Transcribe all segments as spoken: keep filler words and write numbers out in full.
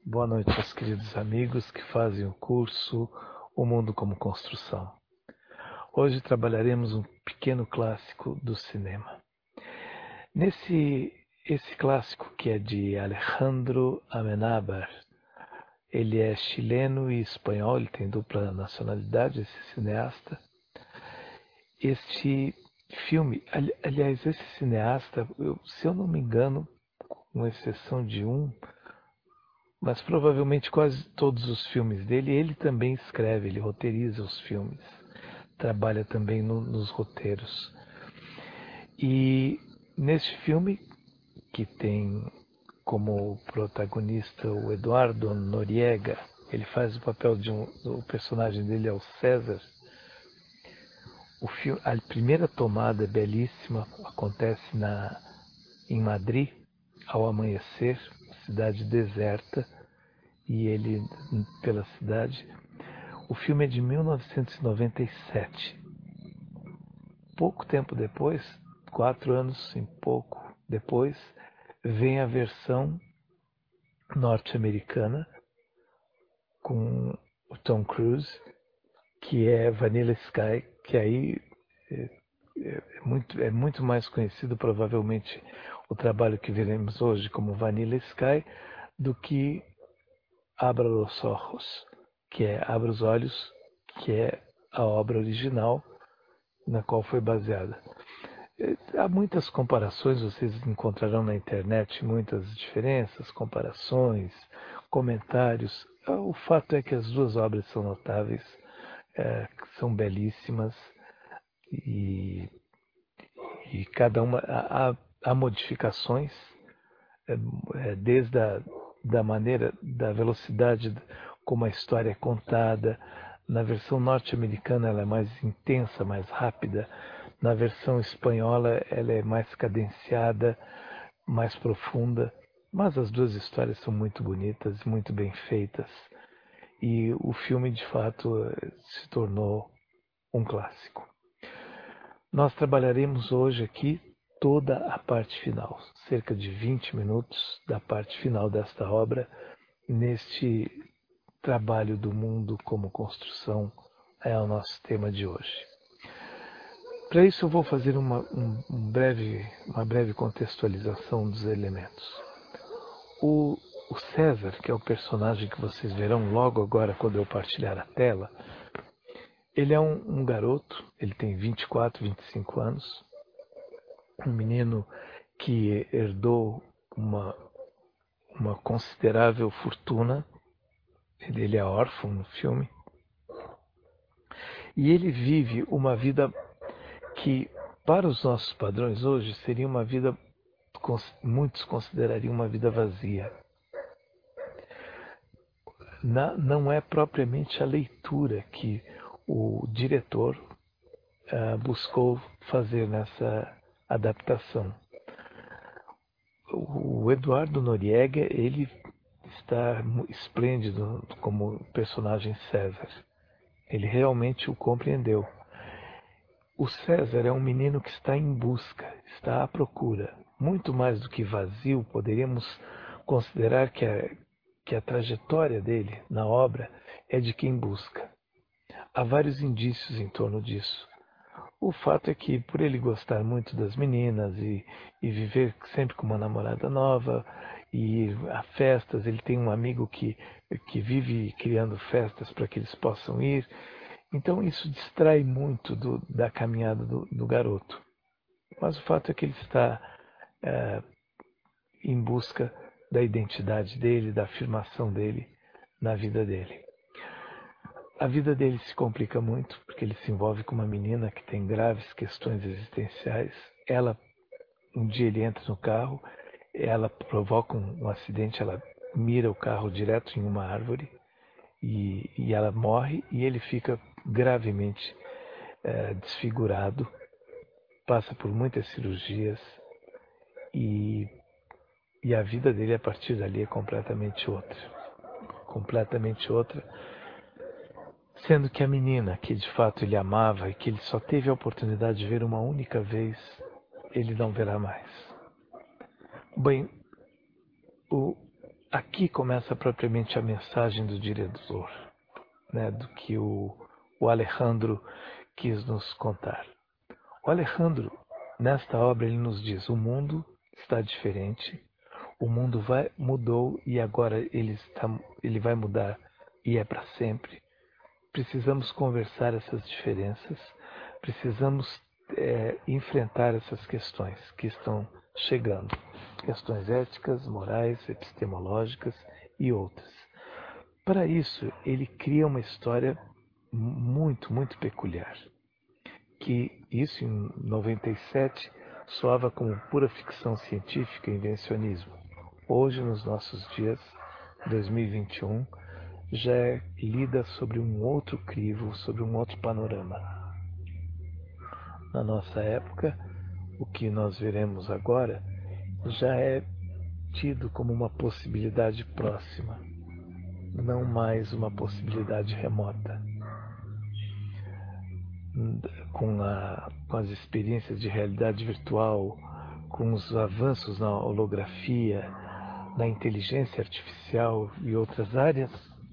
Boa noite aos queridos amigos que fazem o curso O Mundo como Construção. Hoje trabalharemos um pequeno clássico do cinema. Nesse esse clássico, que é de Alejandro Amenábar, ele é chileno e espanhol, ele tem dupla nacionalidade, esse cineasta. Este filme, ali- aliás, esse cineasta, eu- se eu não me engano, com exceção de um, mas provavelmente quase todos os filmes dele, ele também escreve, ele roteiriza os filmes, trabalha também no, nos roteiros. E neste filme, que tem como protagonista o Eduardo Noriega, ele faz o papel de um, o personagem dele é o César. O filme, a primeira tomada é belíssima, acontece na, em Madrid, ao amanhecer, cidade deserta, e ele pela cidade. O filme é de mil novecentos e noventa e sete. Pouco tempo depois, quatro anos em pouco depois, vem a versão norte-americana com o Tom Cruise, que é Vanilla Sky, que aí é, é, muito, é muito mais conhecido, provavelmente, o trabalho que veremos hoje como Vanilla Sky, do que Abra os Ojos, que é Abra os Olhos, que é a obra original na qual foi baseada. Há muitas comparações, vocês encontrarão na internet muitas diferenças, comparações, comentários. O fato é que as duas obras são notáveis, é, são belíssimas e, e cada uma há, há modificações, é, desde a da maneira, da velocidade como a história é contada. Na versão norte-americana ela é mais intensa, mais rápida. Na versão espanhola ela é mais cadenciada, mais profunda. Mas as duas histórias são muito bonitas, muito bem feitas. E o filme, de fato, se tornou um clássico. Nós trabalharemos hoje aqui toda a parte final, cerca de vinte minutos da parte final desta obra, neste trabalho do mundo como construção, é o nosso tema de hoje. Para isso eu vou fazer uma, um, um breve, uma breve contextualização dos elementos. O, o César, que é o personagem que vocês verão logo agora quando eu partilhar a tela, ele é um, um garoto, ele tem vinte e quatro, vinte e cinco anos, um menino que herdou uma, uma considerável fortuna. Ele é órfão no filme. E ele vive uma vida que, para os nossos padrões hoje, seria uma vida, muitos considerariam uma vida vazia. Na, não é propriamente a leitura que o diretor uh, buscou fazer nessa adaptação. O Eduardo Noriega, ele está esplêndido como personagem César. Ele realmente o compreendeu. O César é um menino que está em busca, está à procura. Muito mais do que vazio, poderíamos considerar que a, que a trajetória dele na obra é de quem busca. Há vários indícios em torno disso. O fato é que, por ele gostar muito das meninas e, e viver sempre com uma namorada nova e ir a festas, ele tem um amigo que, que vive criando festas para que eles possam ir. Então isso distrai muito do, da caminhada do, do garoto. Mas o fato é que ele está é, em busca da identidade dele, da afirmação dele na vida dele. A vida dele se complica muito porque ele se envolve com uma menina que tem graves questões existenciais. Ela, um dia ele entra no carro, ela provoca um, um acidente, ela mira o carro direto em uma árvore e, e ela morre e ele fica gravemente é, desfigurado, passa por muitas cirurgias e, e a vida dele a partir dali é completamente outra. Completamente outra. Sendo que a menina que de fato ele amava e que ele só teve a oportunidade de ver uma única vez, ele não verá mais. Bem, o, aqui começa propriamente a mensagem do diretor, né, do que o, o Alejandro quis nos contar. O Alejandro, nesta obra, ele nos diz: o mundo está diferente, o mundo vai, mudou e agora ele, está, ele vai mudar e é para sempre. Precisamos conversar essas diferenças, precisamos é, enfrentar essas questões que estão chegando, questões éticas, morais, epistemológicas e outras. Para isso, ele cria uma história muito, muito peculiar, que isso em noventa e sete soava como pura ficção científica e invencionismo. Hoje, nos nossos dias, dois mil e vinte e um, já é lida sobre um outro crivo, sobre um outro panorama. Na nossa época, o que nós veremos agora já é tido como uma possibilidade próxima, não mais uma possibilidade remota. Com, a, com as experiências de realidade virtual, com os avanços na holografia, na inteligência artificial e outras áreas,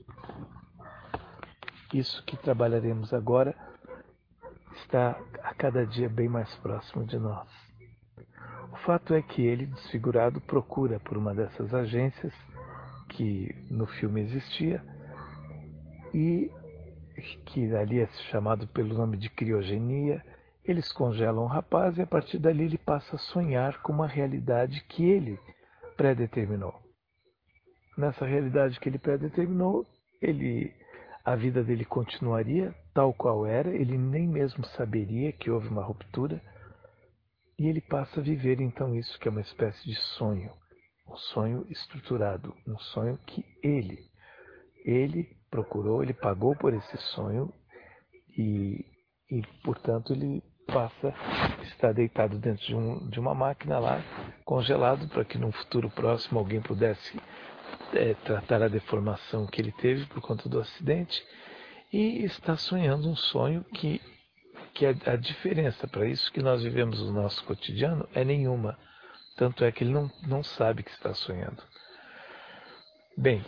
isso que trabalharemos agora está a cada dia bem mais próximo de nós. O fato é que ele, desfigurado, procura por uma dessas agências que no filme existia e que ali é chamado pelo nome de criogenia. Eles congelam o rapaz e a partir dali ele passa a sonhar com uma realidade que ele predeterminou. Nessa realidade que ele predeterminou, ele, a vida dele continuaria tal qual era, ele nem mesmo saberia que houve uma ruptura, e ele passa a viver então isso que é uma espécie de sonho, um sonho estruturado, um sonho que ele, ele procurou, ele pagou por esse sonho e, e portanto, ele passa a estar deitado dentro de, um, de uma máquina lá, congelado, para que num futuro próximo alguém pudesse é, tratar a deformação que ele teve por conta do acidente, e está sonhando um sonho que, que a, a diferença para isso que nós vivemos no nosso cotidiano é nenhuma. Tanto é que ele não, não sabe que está sonhando. Bem,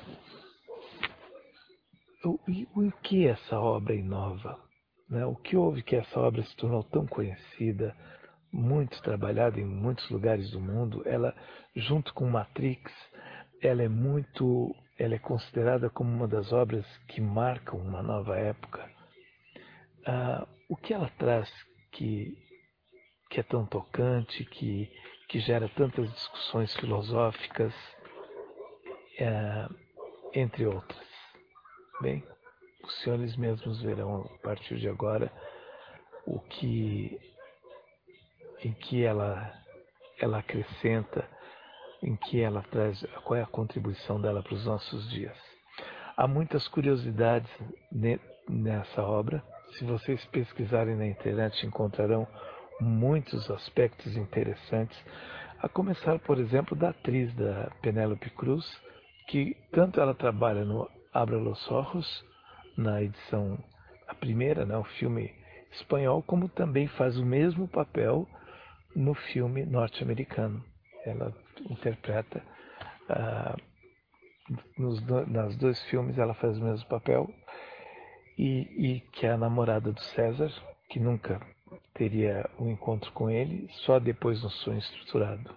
o, o que essa obra inova? Né? O que houve que essa obra se tornou tão conhecida, muito trabalhada em muitos lugares do mundo? Ela, junto com Matrix, ela é muito, ela é considerada como uma das obras que marcam uma nova época. Ah, o que ela traz que, que é tão tocante, que, que gera tantas discussões filosóficas, é, entre outras? Bem, os senhores mesmos verão a partir de agora o que, em que ela, ela acrescenta, em que ela traz, qual é a contribuição dela para os nossos dias. Há muitas curiosidades nessa obra. Se vocês pesquisarem na internet, encontrarão muitos aspectos interessantes, a começar, por exemplo, da atriz da Penélope Cruz, que tanto ela trabalha no Abra los Ojos, na edição, a primeira, né, o filme espanhol, como também faz o mesmo papel no filme norte-americano. Ela interpreta, ah, nos, nas dois filmes ela faz o mesmo papel, e, e que é a namorada do César, que nunca teria um encontro com ele, só depois no sonho estruturado.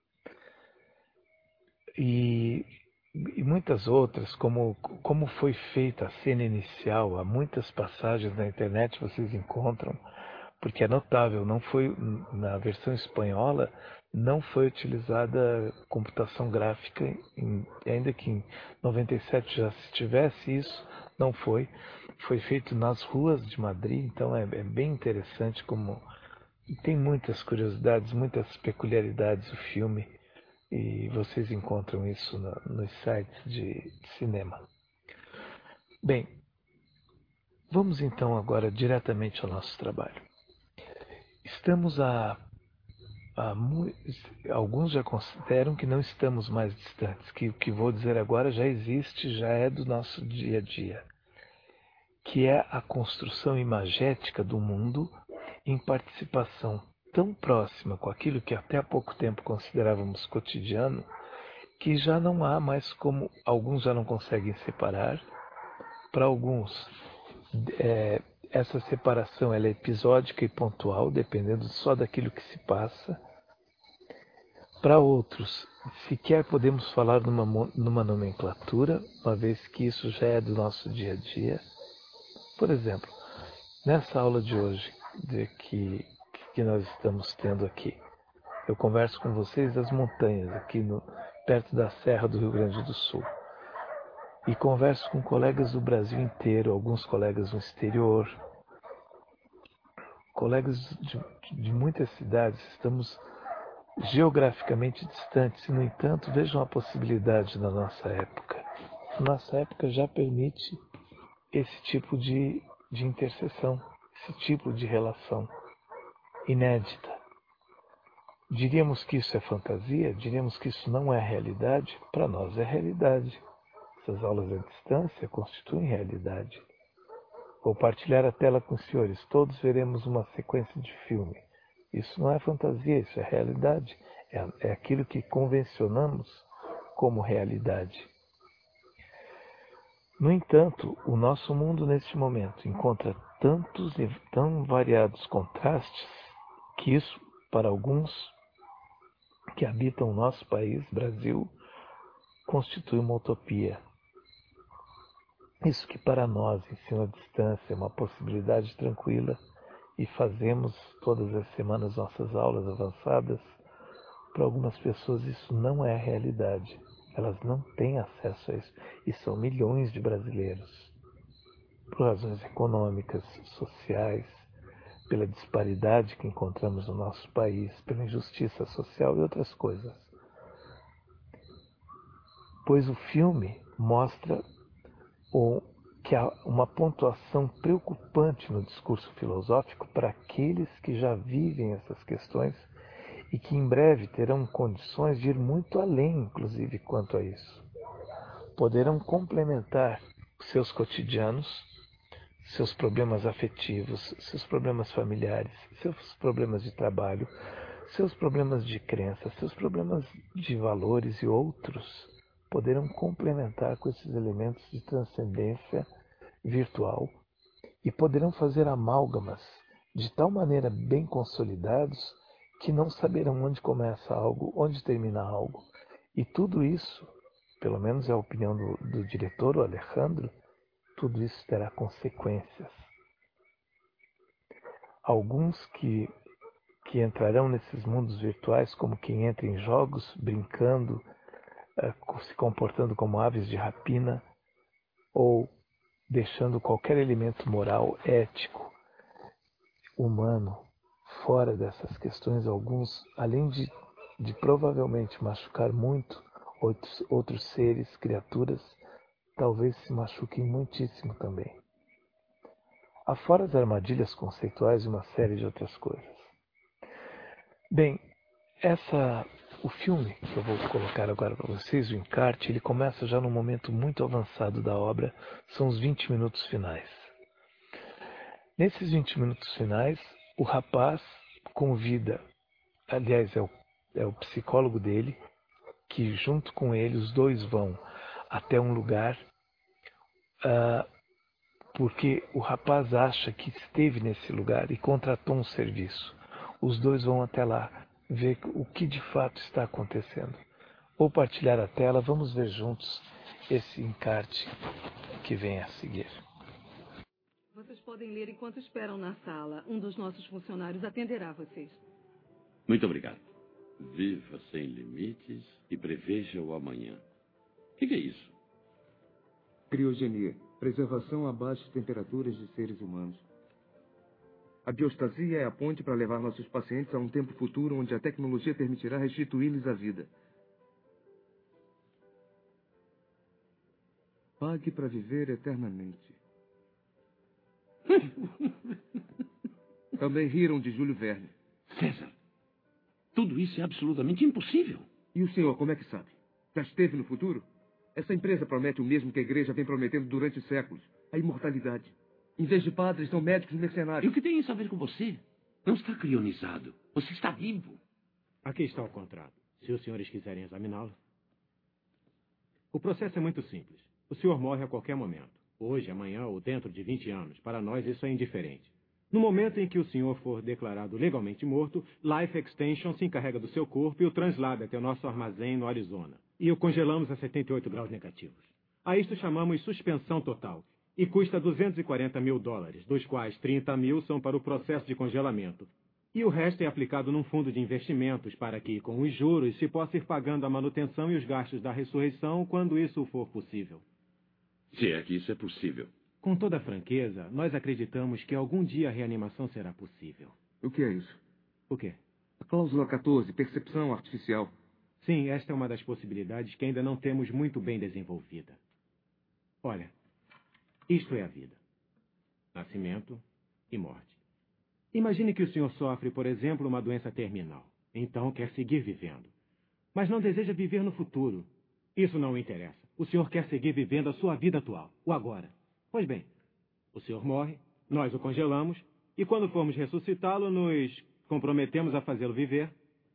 E, e muitas outras, como, como foi feita a cena inicial, há muitas passagens na internet vocês encontram, porque é notável, não foi, na versão espanhola, não foi utilizada computação gráfica, em, ainda que em noventa e sete já se tivesse isso, não foi. Foi feito nas ruas de Madrid, então é, é bem interessante como... E tem muitas curiosidades, muitas peculiaridades o filme, e vocês encontram isso no, nos sites de, de cinema. Bem, vamos então agora diretamente ao nosso trabalho. Estamos a, a alguns já consideram que não estamos mais distantes, que o que vou dizer agora já existe, já é do nosso dia a dia, que é a construção imagética do mundo em participação tão próxima com aquilo que até há pouco tempo considerávamos cotidiano, que já não há mais como, alguns já não conseguem separar. Para alguns, é, essa separação ela é episódica e pontual, dependendo só daquilo que se passa. Para outros, sequer podemos falar numa, numa nomenclatura, uma vez que isso já é do nosso dia a dia. Por exemplo, nessa aula de hoje de que, que nós estamos tendo aqui, eu converso com vocês das montanhas, aqui no, perto da Serra do Rio Grande do Sul. E converso com colegas do Brasil inteiro, alguns colegas no exterior, colegas de, de muitas cidades. Estamos geograficamente distantes, e, no entanto, vejam a possibilidade na nossa época. Nossa época já permite esse tipo de, de interseção, esse tipo de relação inédita. Diríamos que isso é fantasia? Diríamos que isso não é realidade? Para nós é realidade. Essas aulas à distância constituem realidade. Vou partilhar a tela com os senhores. Todos veremos uma sequência de filme. Isso não é fantasia, isso é realidade. É, é aquilo que convencionamos como realidade. No entanto, o nosso mundo neste momento encontra tantos e tão variados contrastes que isso, para alguns que habitam o nosso país, Brasil, constitui uma utopia. Isso que para nós, ensino à distância, é uma possibilidade tranquila e fazemos todas as semanas nossas aulas avançadas, para algumas pessoas isso não é realidade. Elas não têm acesso a isso. E são milhões de brasileiros. Por razões econômicas, sociais, pela disparidade que encontramos no nosso país, pela injustiça social e outras coisas. Pois o filme mostra o, que há uma pontuação preocupante no discurso filosófico para aqueles que já vivem essas questões e que em breve terão condições de ir muito além, inclusive, quanto a isso. Poderão complementar seus cotidianos, seus problemas afetivos, seus problemas familiares, seus problemas de trabalho, seus problemas de crença, seus problemas de valores e outros, poderão complementar com esses elementos de transcendência virtual e poderão fazer amálgamas de tal maneira bem consolidados que não saberão onde começa algo, onde termina algo. E tudo isso, pelo menos é a opinião do, do diretor, o Alejandro, tudo isso terá consequências. Alguns que, que entrarão nesses mundos virtuais como quem entra em jogos, brincando, uh, se comportando como aves de rapina, ou deixando qualquer elemento moral, ético, humano, fora dessas questões. Alguns, além de, de provavelmente machucar muito outros, outros seres, criaturas, talvez se machuquem muitíssimo também. Afora as armadilhas conceituais e uma série de outras coisas. Bem, essa, o filme que eu vou colocar agora para vocês, o encarte, ele começa já num momento muito avançado da obra, são os vinte minutos finais. Nesses vinte minutos finais, o rapaz convida, aliás, é o, é o psicólogo dele, que junto com ele os dois vão até um lugar, uh, porque o rapaz acha que esteve nesse lugar e contratou um serviço. Os dois vão até lá, ver o que de fato está acontecendo. Vou partilhar a tela, vamos ver juntos esse encarte que vem a seguir. Vocês podem ler enquanto esperam na sala. Um dos nossos funcionários atenderá vocês. Muito obrigado. Viva sem limites e preveja o amanhã. O que, que é isso? Criogenia. Preservação a baixas temperaturas de seres humanos. A biostasia é a ponte para levar nossos pacientes a um tempo futuro onde a tecnologia permitirá restituir-lhes a vida. Pague para viver eternamente. Também riram de Júlio Verne. César, tudo isso é absolutamente impossível. E o senhor, como é que sabe? Já esteve no futuro? Essa empresa promete o mesmo que a igreja vem prometendo durante séculos. A imortalidade. Em vez de padres, são médicos mercenários. E o que tem isso a ver com você? Não está crionizado. Você está vivo. Aqui está o contrato. Se os senhores quiserem examiná-lo. O processo é muito simples. O senhor morre a qualquer momento. Hoje, amanhã ou dentro de vinte anos. Para nós, isso é indiferente. No momento em que o senhor for declarado legalmente morto, Life Extension se encarrega do seu corpo e o translada até o nosso armazém no Arizona. E o congelamos a setenta e oito graus negativos. A isto chamamos suspensão total. E custa duzentos e quarenta mil dólares, dos quais trinta mil são para o processo de congelamento. E o resto é aplicado num fundo de investimentos para que, com os juros, se possa ir pagando a manutenção e os gastos da ressurreição quando isso for possível. Se é que isso é possível. Com toda franqueza, nós acreditamos que algum dia a reanimação será possível. O que é isso? O quê? A cláusula quatorze, percepção artificial. Sim, esta é uma das possibilidades que ainda não temos muito bem desenvolvida. Olha, isto é a vida. Nascimento e morte. Imagine que o senhor sofre, por exemplo, uma doença terminal. Então quer seguir vivendo. Mas não deseja viver no futuro. Isso não o interessa. O senhor quer seguir vivendo a sua vida atual, o agora. Pois bem, o senhor morre, nós o congelamos, e quando formos ressuscitá-lo, nos comprometemos a fazê-lo viver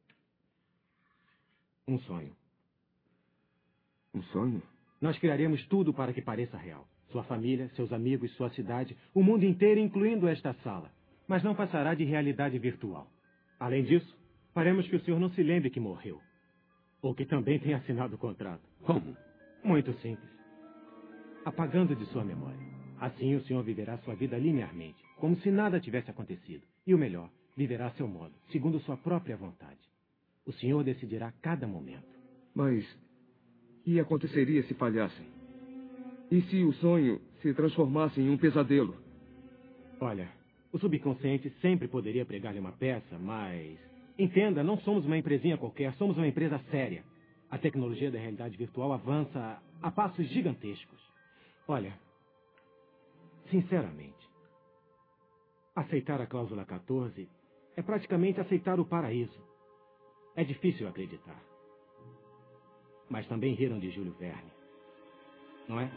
um sonho. Um sonho? Nós criaremos tudo para que pareça real. Sua família, seus amigos, sua cidade, o mundo inteiro, incluindo esta sala. Mas não passará de realidade virtual. Além disso, faremos que o senhor não se lembre que morreu. Ou que também tenha assinado o contrato. Como? Muito simples. Apagando de sua memória. Assim o senhor viverá sua vida linearmente, como se nada tivesse acontecido. E o melhor, viverá a seu modo, segundo sua própria vontade. O senhor decidirá cada momento. Mas o que aconteceria se falhassem? E se o sonho se transformasse em um pesadelo? Olha, o subconsciente sempre poderia pregar-lhe uma peça, mas... Entenda, não somos uma empresinha qualquer, somos uma empresa séria. A tecnologia da realidade virtual avança a passos gigantescos. Olha, sinceramente, aceitar a cláusula quatorze é praticamente aceitar o paraíso. É difícil acreditar. Mas também riram de Júlio Verne, não é?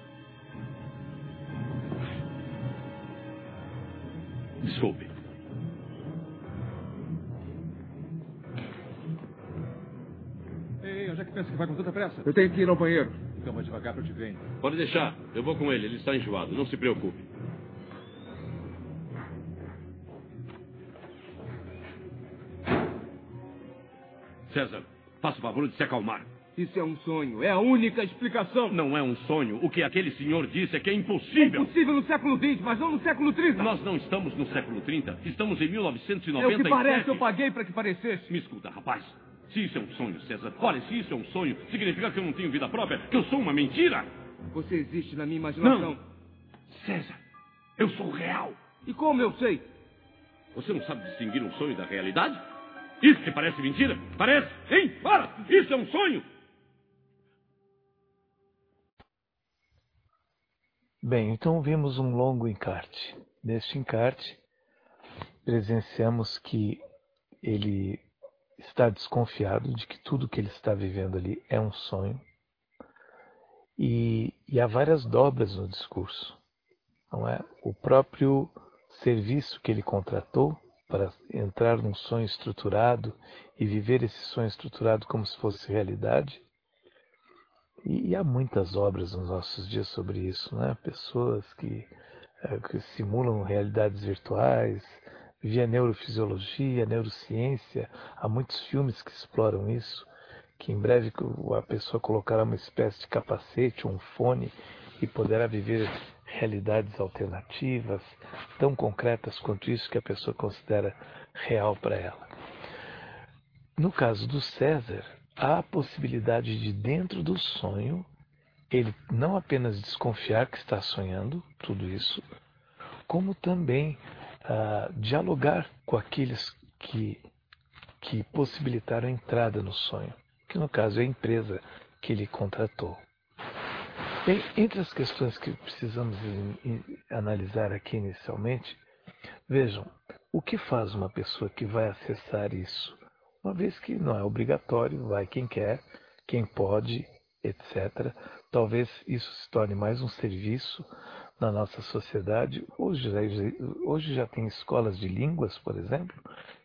Desculpe. Ei, onde é que pensa que vai com tanta pressa? Eu tenho que ir ao banheiro. Então vai devagar pra eu te ver. Pode deixar. Eu vou com ele. Ele está enjoado. Não se preocupe. César, faça o favor de se acalmar. Isso é um sonho. É a única explicação. Não é um sonho. O que aquele senhor disse é que é impossível. É impossível no século vinte, mas não no século trinta. Nós não estamos no século trinta. Estamos em mil novecentos e noventa e sete. É o que parece. Eu paguei para que parecesse. Me escuta, rapaz. Se isso é um sonho, César, olha, se isso é um sonho, significa que eu não tenho vida própria, que eu sou uma mentira. Você existe na minha imaginação. Não. César, eu sou real. E como eu sei? Você não sabe distinguir um sonho da realidade? Isso que parece mentira? Parece? Hein? Fala! Isso é um sonho! Bem, então vimos um longo encarte. Neste encarte, presenciamos que ele está desconfiado de que tudo que ele está vivendo ali é um sonho. E, e há várias dobras no discurso. Não é? O próprio serviço que ele contratou para entrar num sonho estruturado e viver esse sonho estruturado como se fosse realidade. E, e há muitas obras nos nossos dias sobre isso, né? Pessoas que, é, que simulam realidades virtuais, via neurofisiologia, neurociência. Há muitos filmes que exploram isso, que em breve a pessoa colocará uma espécie de capacete, um fone, e poderá viver realidades alternativas, tão concretas quanto isso que a pessoa considera real para ela. No caso do César, há a possibilidade de, dentro do sonho, ele não apenas desconfiar que está sonhando tudo isso, como também uh, dialogar com aqueles que, que possibilitaram a entrada no sonho, que no caso é a empresa que ele contratou. Bem, entre as questões que precisamos in, in, analisar aqui inicialmente, vejam, o que faz uma pessoa que vai acessar isso? Uma vez que não é obrigatório, vai quem quer, quem pode, etcétera. Talvez isso se torne mais um serviço na nossa sociedade. Hoje já, hoje já tem escolas de línguas, por exemplo,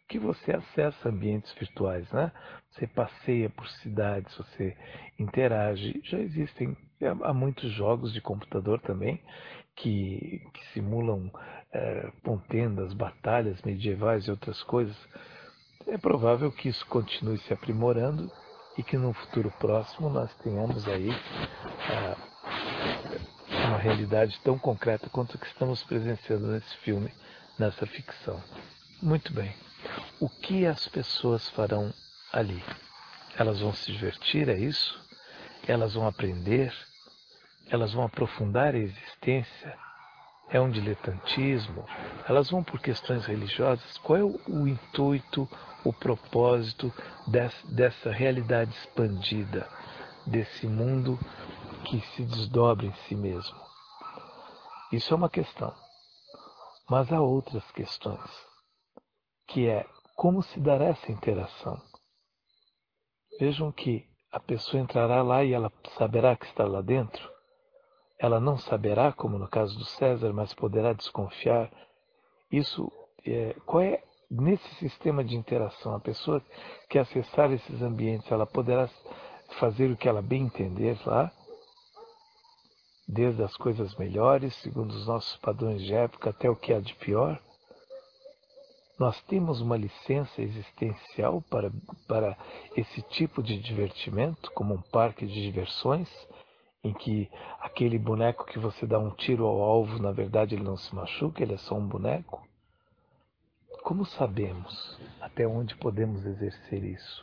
que você acessa ambientes virtuais, né? Você passeia por cidades, você interage. Já existem há muitos jogos de computador também que, que simulam é, contendas, batalhas medievais e outras coisas. É provável que isso continue se aprimorando e que no futuro próximo nós tenhamos aí ah, uma realidade tão concreta quanto o que estamos presenciando nesse filme, nessa ficção. Muito bem. O que as pessoas farão ali? Elas vão se divertir, é isso? Elas vão aprender? Elas vão aprofundar a existência? É um diletantismo? Elas vão por questões religiosas? Qual é o, o intuito, o propósito dessa, dessa realidade expandida, desse mundo que se desdobra em si mesmo? Isso é uma questão. Mas há outras questões, que é como se dará essa interação. Vejam que a pessoa entrará lá e ela saberá que está lá dentro. Ela não saberá, como no caso do César, mas poderá desconfiar. Isso, é, qual é, nesse sistema de interação, a pessoa que acessar esses ambientes, ela poderá fazer o que ela bem entender lá, desde as coisas melhores, segundo os nossos padrões de época, até o que há de pior. Nós temos uma licença existencial para, para esse tipo de divertimento, como um parque de diversões, em que aquele boneco que você dá um tiro ao alvo, na verdade ele não se machuca, ele é só um boneco? Como sabemos até onde podemos exercer isso?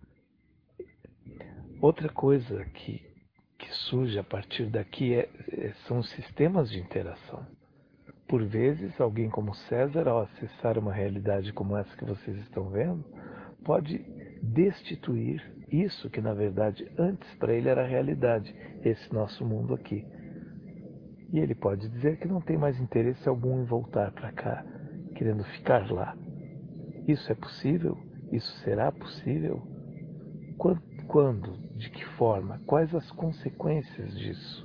Outra coisa que, que surge a partir daqui é, é, são os sistemas de interação. Por vezes, alguém como César, ao acessar uma realidade como essa que vocês estão vendo, pode destituir isso que, na verdade, antes para ele era realidade, esse nosso mundo aqui. E ele pode dizer que não tem mais interesse algum em voltar para cá, querendo ficar lá. Isso é possível? Isso será possível? Quando? De que forma? Quais as consequências disso?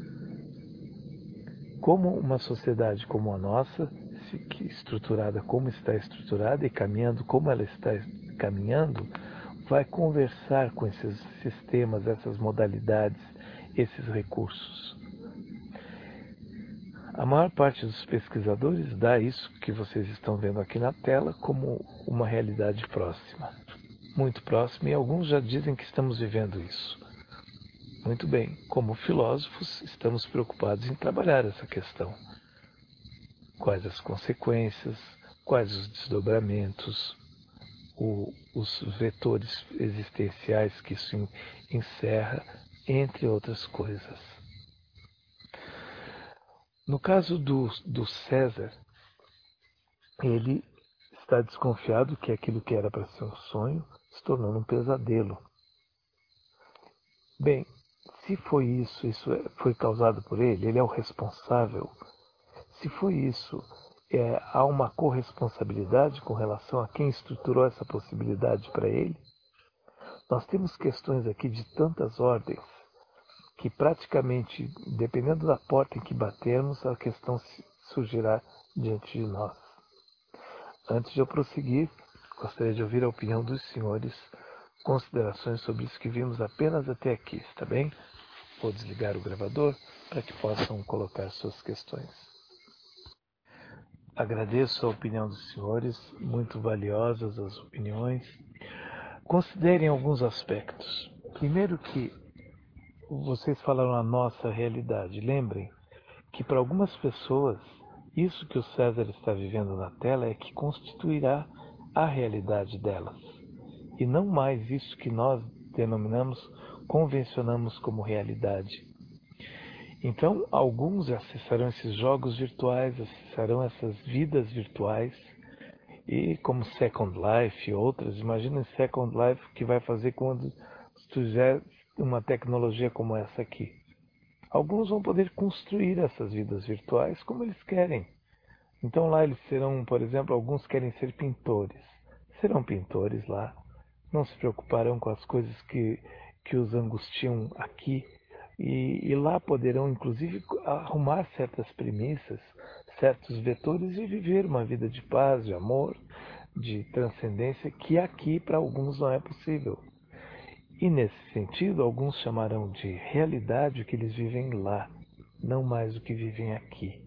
Como uma sociedade como a nossa, estruturada como está estruturada e caminhando como ela está caminhando, vai conversar com esses sistemas, essas modalidades, esses recursos? A maior parte dos pesquisadores dá isso que vocês estão vendo aqui na tela como uma realidade próxima, muito próxima, e alguns já dizem que estamos vivendo isso. Muito bem, como filósofos, estamos preocupados em trabalhar essa questão. Quais as consequências, quais os desdobramentos, o, os vetores existenciais que isso encerra, entre outras coisas. No caso do, do César, ele está desconfiado que aquilo que era para ser um sonho se tornou um pesadelo. Bem, se foi isso, isso foi causado por ele, ele é o responsável. Se foi isso, é, há uma corresponsabilidade com relação a quem estruturou essa possibilidade para ele? Nós temos questões aqui de tantas ordens que praticamente, dependendo da porta em que batermos, a questão surgirá diante de nós. Antes de eu prosseguir, gostaria de ouvir a opinião dos senhores, considerações sobre isso que vimos apenas até aqui, está bem? Vou desligar o gravador para que possam colocar suas questões. Agradeço a opinião dos senhores, muito valiosas as opiniões. Considerem alguns aspectos. Primeiro que vocês falaram a nossa realidade. Lembrem que para algumas pessoas, isso que o César está vivendo na tela é que constituirá a realidade delas. E não mais isso que nós denominamos, convencionamos como realidade. Então, alguns acessarão esses jogos virtuais, acessarão essas vidas virtuais, e como Second Life e outras, imaginem Second Life o que vai fazer quando tiver uma tecnologia como essa aqui. Alguns vão poder construir essas vidas virtuais como eles querem. Então lá eles serão, por exemplo, alguns querem ser pintores. Serão pintores lá. Não se preocuparão com as coisas que, que os angustiam aqui. E, e lá poderão, inclusive, arrumar certas premissas, certos vetores e viver uma vida de paz, de amor, de transcendência que aqui para alguns não é possível. E nesse sentido, alguns chamarão de realidade o que eles vivem lá, não mais o que vivem aqui.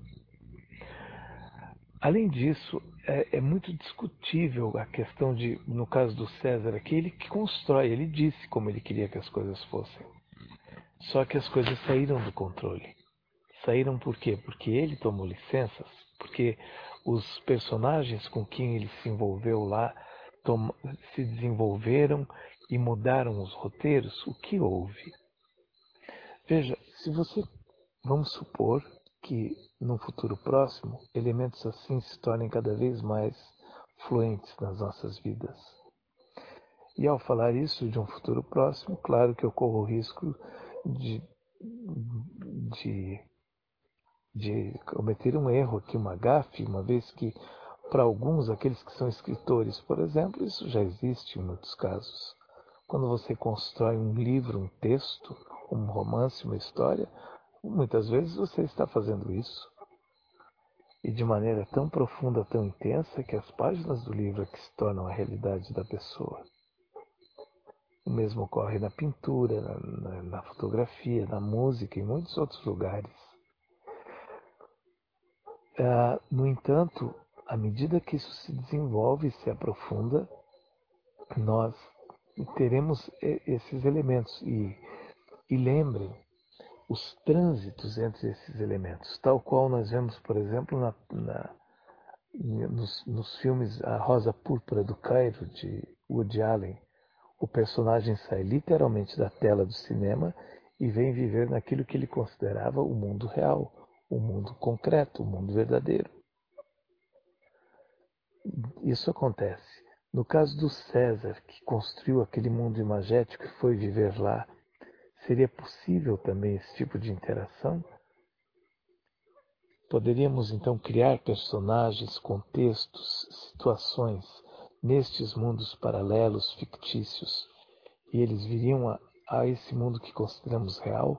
Além disso, é, é muito discutível a questão de, no caso do César aqui, ele que constrói, ele disse como ele queria que as coisas fossem. Só que as coisas saíram do controle. Saíram por quê? Porque ele tomou licenças, porque os personagens com quem ele se envolveu lá tom- se desenvolveram e mudaram os roteiros. O que houve? Veja, se você, vamos supor que no futuro próximo, elementos assim se tornem cada vez mais fluentes nas nossas vidas. E ao falar isso de um futuro próximo, claro que eu corro o risco de, de, de cometer um erro aqui, uma gafe, uma vez que para alguns, aqueles que são escritores, por exemplo, isso já existe em muitos casos. Quando você constrói um livro, um texto, um romance, uma história, muitas vezes você está fazendo isso. E de maneira tão profunda, tão intensa, que as páginas do livro é que se tornam a realidade da pessoa. O mesmo ocorre na pintura, na, na, na fotografia, na música e em muitos outros lugares. Ah, no entanto, à medida que isso se desenvolve e se aprofunda, nós teremos esses elementos. E, e lembrem, os trânsitos entre esses elementos, tal qual nós vemos, por exemplo, na, na, nos, nos filmes A Rosa Púrpura do Cairo, de Woody Allen. O personagem sai literalmente da tela do cinema e vem viver naquilo que ele considerava o mundo real, o mundo concreto, o mundo verdadeiro. Isso acontece. No caso do César, que construiu aquele mundo imagético e foi viver lá, seria possível também esse tipo de interação? Poderíamos então criar personagens, contextos, situações nestes mundos paralelos, fictícios, e eles viriam a, a esse mundo que consideramos real?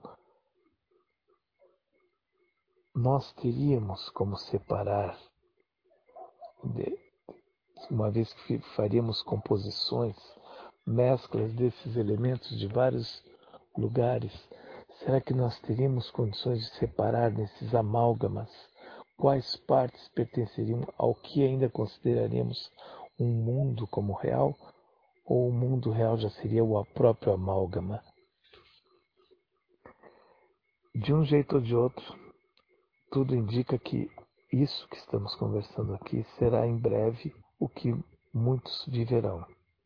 Nós teríamos como separar, de, uma vez que faríamos composições, mesclas desses elementos de vários lugares, será que nós teríamos condições de separar nesses amálgamas quais partes pertenceriam ao que ainda consideraríamos um mundo como real, ou o mundo real já seria o próprio amálgama? De um jeito ou de outro, tudo indica que isso que estamos conversando aqui será em breve o que muitos viverão.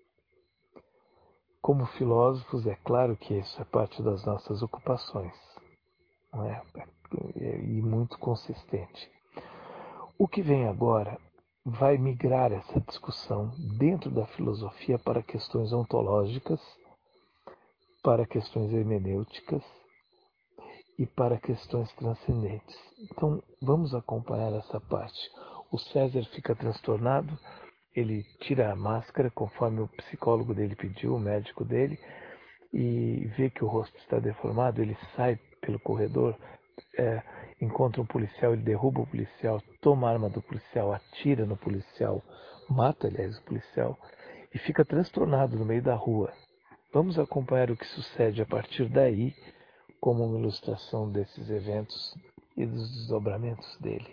Como filósofos, é claro que isso é parte das nossas ocupações, não é? E muito consistente. O que vem agora vai migrar essa discussão dentro da filosofia para questões ontológicas, para questões hermenêuticas e para questões transcendentes. Então, vamos acompanhar essa parte. O César fica transtornado, ele tira a máscara, conforme o psicólogo dele pediu, o médico dele, e vê que o rosto está deformado, ele sai pelo corredor, é, encontra um policial, ele derruba o policial, toma a arma do policial, atira no policial, mata, aliás, o policial, e fica transtornado no meio da rua. Vamos acompanhar o que sucede a partir daí, como uma ilustração desses eventos e dos desdobramentos dele.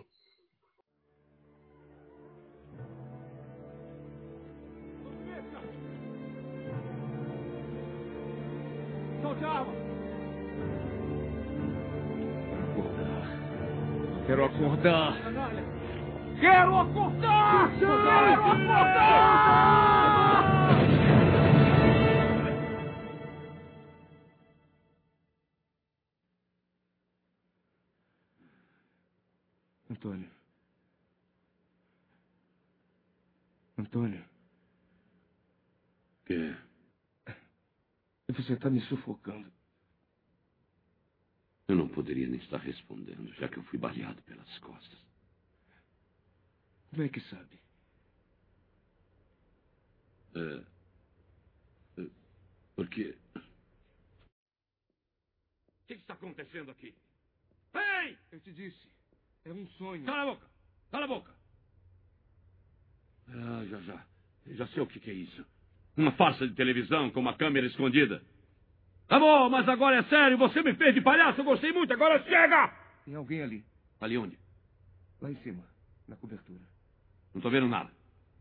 Solte a arma! Quero acordar! Quero acordar! Quero acordar! Antônio. Antônio. Que? Você está me sufocando. Eu não poderia nem estar respondendo, já que eu fui baleado pelas costas. Como é que sabe? É, é, porque... O que está acontecendo aqui? Ei! Eu te disse. É um sonho. Cala a boca! Cala a boca! Ah, já, já. Eu já sei o que, que é isso. Uma farsa de televisão com uma câmera escondida. Tá bom, mas agora é sério. Você me fez de palhaço. Eu gostei muito. Agora chega! Tem alguém ali. Ali onde? Lá em cima, na cobertura. Não tô vendo nada.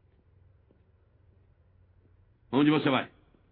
Onde você vai?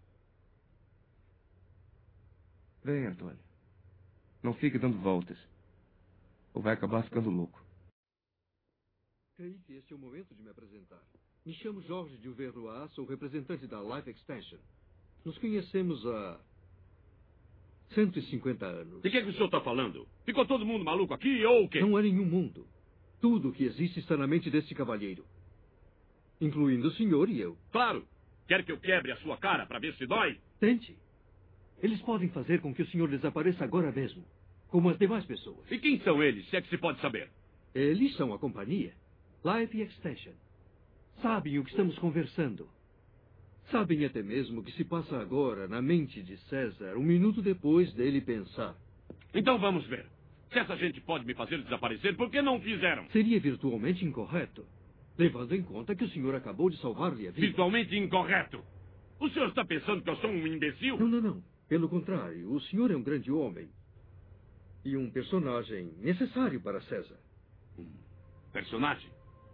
Vem, Antônio. Não fique dando voltas. Ou vai acabar ficando louco. Creio que este é o momento de me apresentar. Me chamo Jorge de Uverroa, sou representante da Life Extension. Nos conhecemos há cento e cinquenta anos. De que, que o senhor está falando? Ficou todo mundo maluco aqui ou o quê? Não há nenhum mundo. Tudo o que existe está na mente deste cavalheiro. Incluindo o senhor e eu. Claro. Quer que eu quebre a sua cara para ver se dói? Tente. Eles podem fazer com que o senhor desapareça agora mesmo, como as demais pessoas. E quem são eles, se é que se pode saber? Eles são a companhia. Life Extension. Sabem o que estamos conversando. Sabem até mesmo o que se passa agora na mente de César, um minuto depois dele pensar. Então vamos ver. Se essa gente pode me fazer desaparecer, por que não fizeram? Seria virtualmente incorreto, levando em conta que o senhor acabou de salvar-lhe a vida. Virtualmente incorreto? O senhor está pensando que eu sou um imbecil? Não, não, não. Pelo contrário, o senhor é um grande homem. E um personagem necessário para César. Um personagem?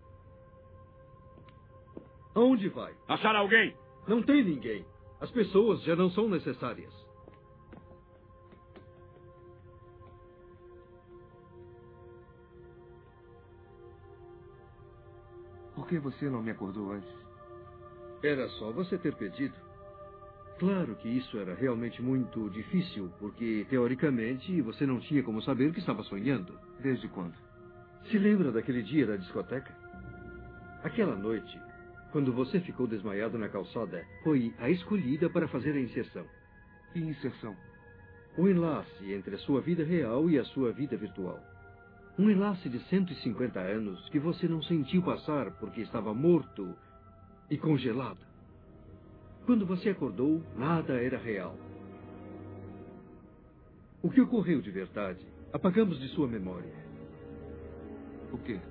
Aonde vai? Achar alguém? Não tem ninguém. As pessoas já não são necessárias. Por que você não me acordou antes? Era só você ter pedido. Claro que isso era realmente muito difícil, porque, teoricamente, você não tinha como saber que estava sonhando. Desde quando? Se lembra daquele dia da discoteca? Aquela noite, quando você ficou desmaiado na calçada, foi a escolhida para fazer a inserção. Que inserção? O enlace entre a sua vida real e a sua vida virtual. Um enlace de cento e cinquenta anos que você não sentiu passar porque estava morto e congelado. Quando você acordou, nada era real. O que ocorreu de verdade, apagamos de sua memória. O quê?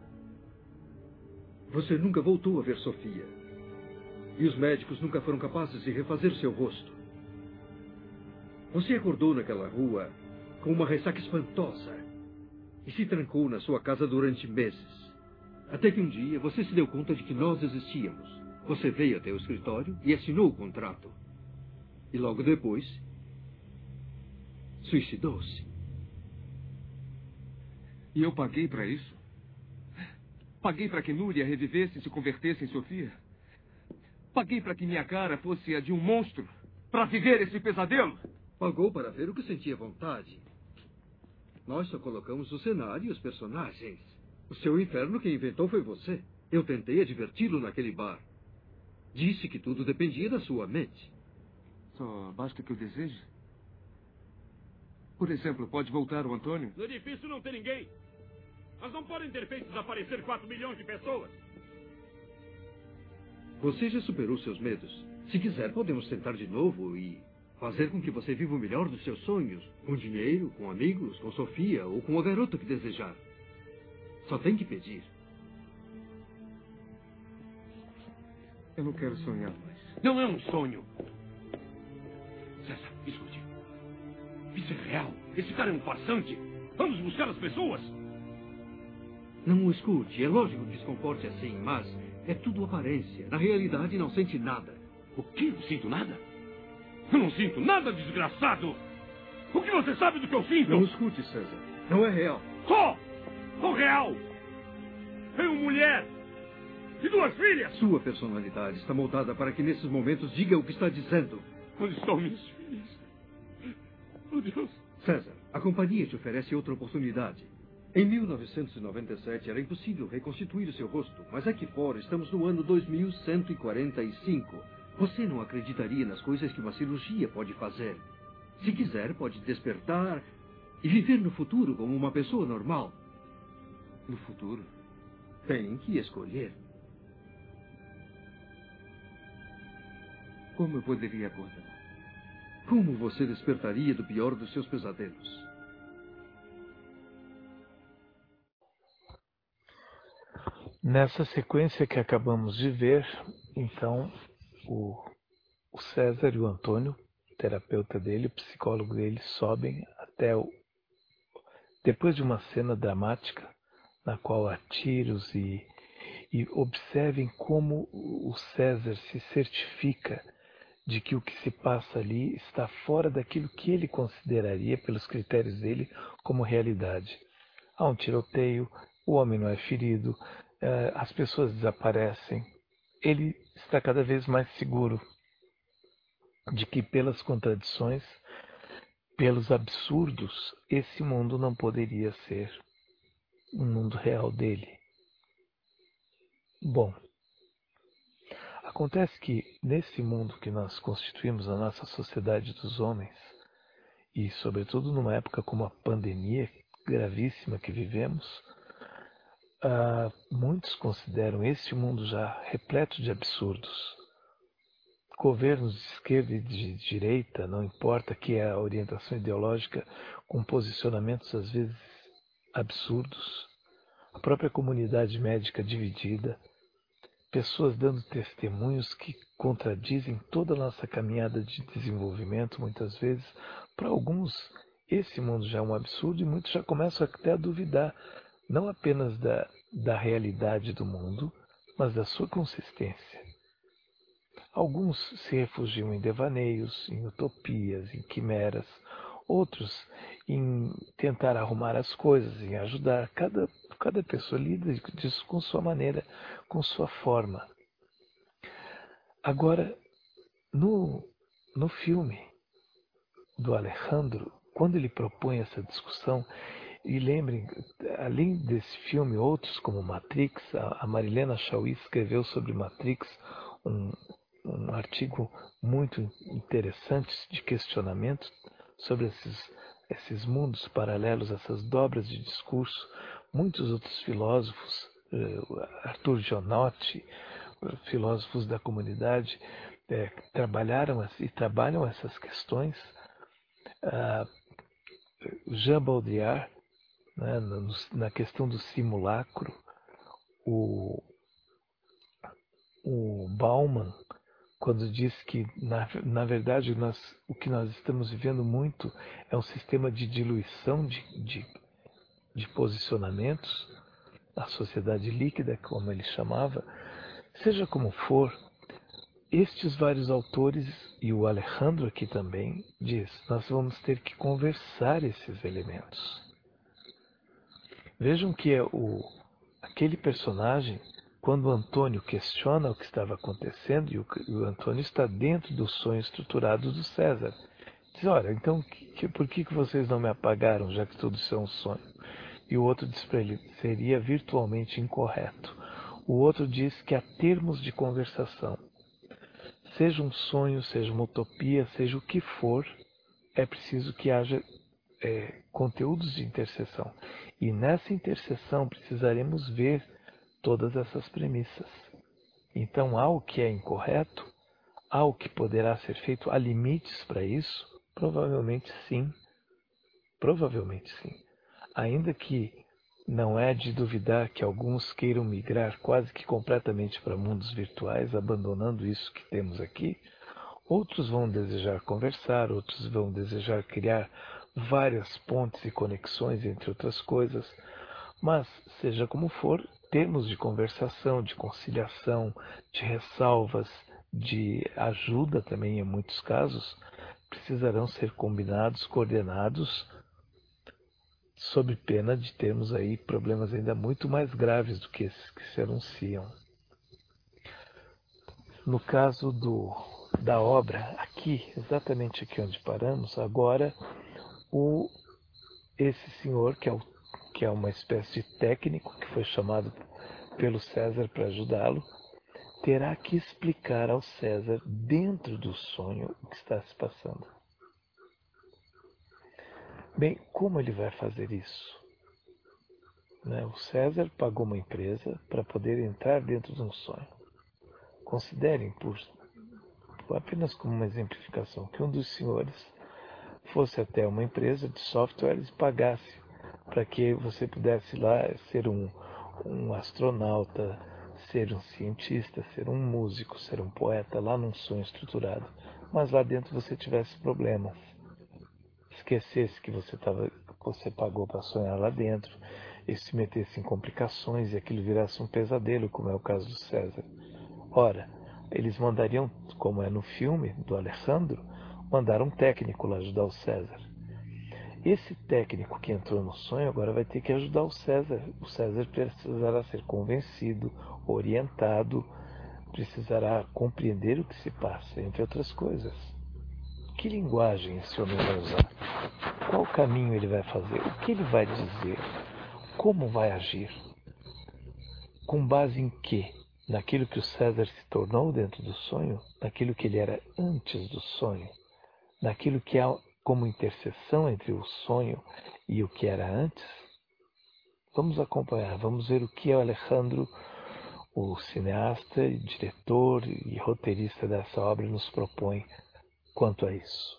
Você nunca voltou a ver Sofia. E os médicos nunca foram capazes de refazer seu rosto. Você acordou naquela rua com uma ressaca espantosa e se trancou na sua casa durante meses. Até que um dia você se deu conta de que nós existíamos. Você veio até o escritório e assinou o contrato. E logo depois, suicidou-se. E eu paguei para isso? Paguei para que Núria revivesse e se convertesse em Sofia? Paguei para que minha cara fosse a de um monstro? Para viver esse pesadelo? Pagou para ver o que sentia vontade. Nós só colocamos o cenário e os personagens. O seu inferno quem inventou foi você. Eu tentei adverti-lo naquele bar. Disse que tudo dependia da sua mente. Só basta que eu deseje? Por exemplo, pode voltar o Antônio? No edifício não tem ninguém. Mas não podem ter feito desaparecer quatro milhões de pessoas. Você já superou seus medos. Se quiser, podemos tentar de novo e fazer com que você viva o melhor dos seus sonhos. Com dinheiro, com amigos, com Sofia ou com a garota que desejar. Só tem que pedir. Eu não quero sonhar mais. Não é um sonho. César, escute. Isso é real. Esse cara é um farsante. Vamos buscar as pessoas. Não o escute. É lógico que se comporte assim, mas é tudo aparência. Na realidade, não sente nada. O quê? Não sinto nada? Eu não sinto nada, desgraçado. O que você sabe do que eu sinto? Não escute, César. Não é real. Só! O real! Tenho mulher! E duas filhas! Sua personalidade está moldada para que nesses momentos diga o que está dizendo. Onde estão minhas filhas? Oh, Deus! César, a companhia te oferece outra oportunidade. Em mil novecentos e noventa e sete era impossível reconstituir o seu rosto, mas aqui fora estamos no ano dois mil cento e quarenta e cinco. Você não acreditaria nas coisas que uma cirurgia pode fazer. Se quiser, pode despertar e viver no futuro como uma pessoa normal. No futuro? Tem que escolher. Como eu poderia acordar? Como você despertaria do pior dos seus pesadelos? Nessa sequência que acabamos de ver, Então, o, o César e o Antônio, o terapeuta dele, o psicólogo dele, sobem até o... Depois de uma cena dramática, na qual há tiros e, e observem como o César se certifica de que o que se passa ali está fora daquilo que ele consideraria, pelos critérios dele, como realidade. Há um tiroteio, o homem não é ferido, as pessoas desaparecem. Ele está cada vez mais seguro de que, pelas contradições, pelos absurdos, esse mundo não poderia ser o mundo real dele. Bom, acontece que nesse mundo que nós constituímos, a nossa sociedade dos homens, e sobretudo numa época como a pandemia gravíssima que vivemos, uh, muitos consideram esse mundo já repleto de absurdos. Governos de esquerda e de direita, não importa que é a orientação ideológica, com posicionamentos às vezes absurdos, a própria comunidade médica dividida, pessoas dando testemunhos que contradizem toda a nossa caminhada de desenvolvimento, muitas vezes. Para alguns, esse mundo já é um absurdo e muitos já começam até a duvidar, não apenas da, da realidade do mundo, mas da sua consistência. Alguns se refugiam em devaneios, em utopias, em quimeras, outros em tentar arrumar as coisas, em ajudar. Cada, cada pessoa lida disso com sua maneira, com sua forma. Agora, no, no filme do Alejandro, quando ele propõe essa discussão, e lembrem, além desse filme, outros como Matrix, a, a Marilena Chauí escreveu sobre Matrix um, um artigo muito interessante de questionamento sobre esses, esses mundos paralelos, essas dobras de discurso. Muitos outros filósofos, Arthur Gianotti, filósofos da comunidade, é, trabalharam e trabalham essas questões. Ah, Jean Baudrillard, né, na questão do simulacro, o, o Bauman, quando diz que, na, na verdade, nós, o que nós estamos vivendo muito é um sistema de diluição de, de, de posicionamentos, a sociedade líquida, como ele chamava. Seja como for, estes vários autores, e o Alejandro aqui também, diz, nós vamos ter que conversar esses elementos. Vejam que é o, aquele personagem, quando o Antônio questiona o que estava acontecendo, e o, o Antônio está dentro do sonho estruturado do César. Diz, olha, então que, por que, que vocês não me apagaram, já que tudo isso é um sonho? E o outro diz para ele, seria virtualmente incorreto. O outro diz que há termos de conversação. Seja um sonho, seja uma utopia, seja o que for, é preciso que haja é, conteúdos de interseção. E nessa interseção precisaremos ver todas essas premissas. Então, há o que é incorreto, há o que poderá ser feito, há limites para isso? Provavelmente sim. Provavelmente sim. Ainda que não é de duvidar que alguns queiram migrar quase que completamente para mundos virtuais, abandonando isso que temos aqui, outros vão desejar conversar, outros vão desejar criar várias pontes e conexões entre outras coisas, mas, seja como for, termos de conversação, de conciliação, de ressalvas, de ajuda também em muitos casos, precisarão ser combinados, coordenados, sob pena de termos aí problemas ainda muito mais graves do que esses que se anunciam. No caso do, da obra, aqui, exatamente aqui onde paramos, agora o, esse senhor, que é, o, que é uma espécie de técnico, que foi chamado pelo César para ajudá-lo, terá que explicar ao César, dentro do sonho, o que está se passando. Bem, como ele vai fazer isso? Né? O César pagou uma empresa para poder entrar dentro de um sonho. Considerem, por, por apenas como uma exemplificação, que um dos senhores fosse até uma empresa de softwares e pagasse para que você pudesse lá ser um, um astronauta, ser um cientista, ser um músico, ser um poeta lá num sonho estruturado, mas lá dentro você tivesse problemas. Esquecesse que você, tava, você pagou para sonhar lá dentro, e se metesse em complicações e aquilo virasse um pesadelo, como é o caso do César. Ora, eles mandariam, como é no filme do Alejandro, mandaram um técnico lá ajudar o César. Esse técnico que entrou no sonho agora vai ter que ajudar o César. O César precisará ser convencido, orientado, precisará compreender o que se passa, entre outras coisas. Que linguagem esse homem vai usar? Qual caminho ele vai fazer? O que ele vai dizer? Como vai agir? Com base em quê? Naquilo que o César se tornou dentro do sonho? Naquilo que ele era antes do sonho? Naquilo que há como interseção entre o sonho e o que era antes? Vamos acompanhar, vamos ver o que o Alejandro, o cineasta, diretor e roteirista dessa obra, nos propõe quanto a isso.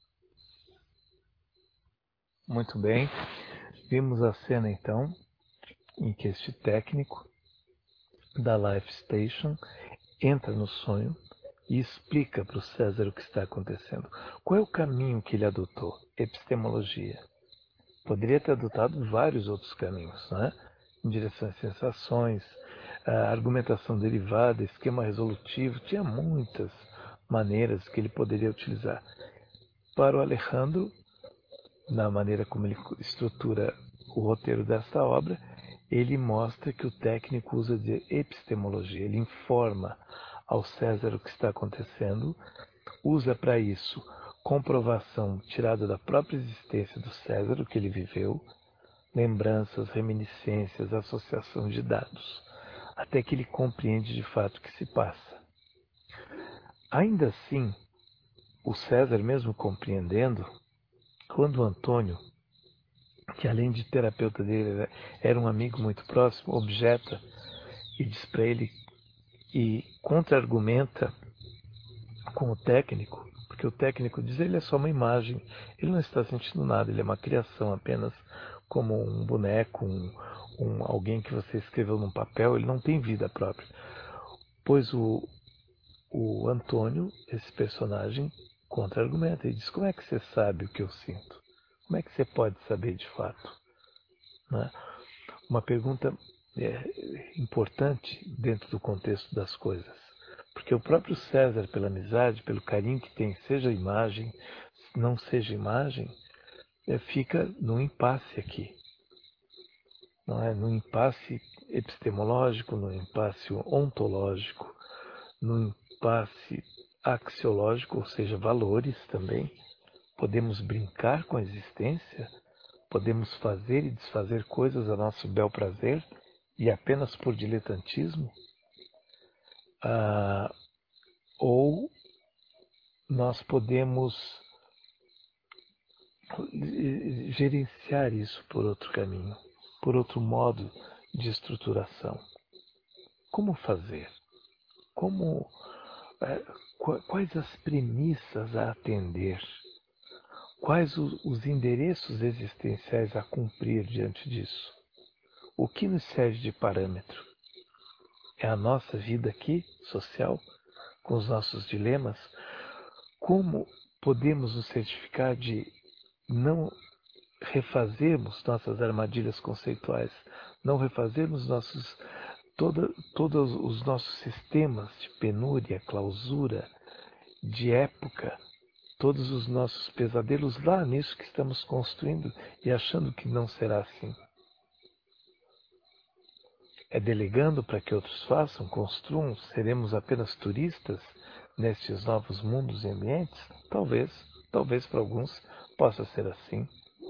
Muito bem, vimos a cena então em que este técnico da Life Station entra no sonho e explica para o César o que está acontecendo. Qual é o caminho que ele adotou? Epistemologia. Poderia ter adotado vários outros caminhos, né? Em direção às sensações, a argumentação derivada, esquema resolutivo, tinha muitas maneiras que ele poderia utilizar. Para o Alejandro, na maneira como ele estrutura o roteiro desta obra, ele mostra que o técnico usa de epistemologia, ele informa ao César o que está acontecendo, usa para isso comprovação tirada da própria existência do César, o que ele viveu, lembranças, reminiscências, associação de dados, até que ele compreende de fato o que se passa. Ainda assim, o César, mesmo compreendendo, quando o Antônio, que além de terapeuta dele era um amigo muito próximo, objeta e diz para ele e contra-argumenta com o técnico, porque o técnico diz que ele é só uma imagem, ele não está sentindo nada, ele é uma criação apenas como um boneco, um, um, alguém que você escreveu num papel, ele não tem vida própria. Pois o, o Antônio, esse personagem, contra-argumenta e diz: como é que você sabe o que eu sinto? Como é que você pode saber de fato? Né? Uma pergunta é, importante dentro do contexto das coisas. Porque o próprio César, pela amizade, pelo carinho que tem, seja imagem, não seja imagem, é, fica num impasse aqui. Não é? Num impasse epistemológico, num impasse ontológico, num impasse axiológico, ou seja, valores também. Podemos brincar com a existência, podemos fazer e desfazer coisas a nosso bel prazer e apenas por diletantismo. Ah, ou nós podemos gerenciar isso por outro caminho, por outro modo de estruturação. Como fazer? Como, quais as premissas a atender? Quais os endereços existenciais a cumprir diante disso? O que nos serve de parâmetro? É a nossa vida aqui, social, com os nossos dilemas? Como podemos nos certificar de não refazermos nossas armadilhas conceituais, não refazermos nossos, toda, todos os nossos sistemas de penúria, clausura, de época, todos os nossos pesadelos lá nisso que estamos construindo e achando que não será assim? É delegando para que outros façam, construam, seremos apenas turistas nesses novos mundos e ambientes? Talvez, talvez para alguns possa ser assim.